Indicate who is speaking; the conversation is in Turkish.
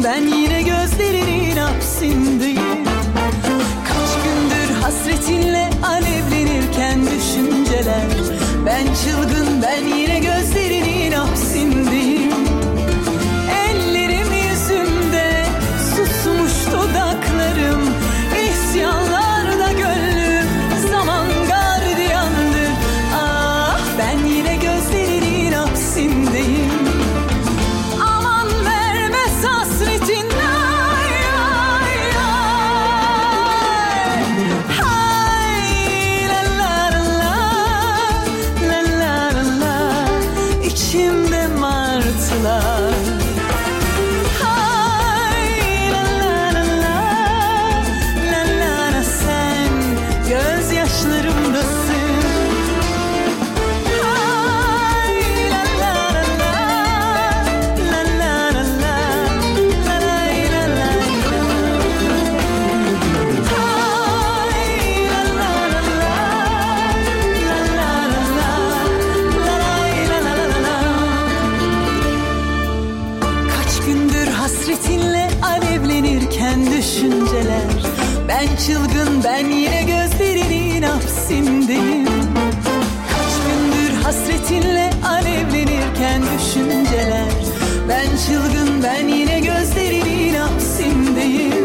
Speaker 1: ben yine gözlerinin hapsindeyim. Kaç gündür hasretinle alevlenirken düşünceler, ben çılgın, ben yine gözlerinin hapsindeyim. Ellerim yüzümde, susmuş dudaklarım, isyanlarda gönlüm, zaman gardiyandır. Ah, ben yine gözlerinin hapsindeyim. Aman vermez hasretin, ay ay ay. Hay la la la la la la la, içimde martılar. Hay la la la la la la la, sen gözyaşlarımdasın. Hay la la la la la la la la, la lay la lay la. Hay la la la la la la la la, la lay la la la la. Kaç gündür hasretinle alevlenirken düşünceler, ben çılgın, ben yine gözlerinin hapsindeyim. Kaç gündür hasretinle alevlenirken düşünceler, ben çılgın, ben yine gözlerinin hapsindeyim.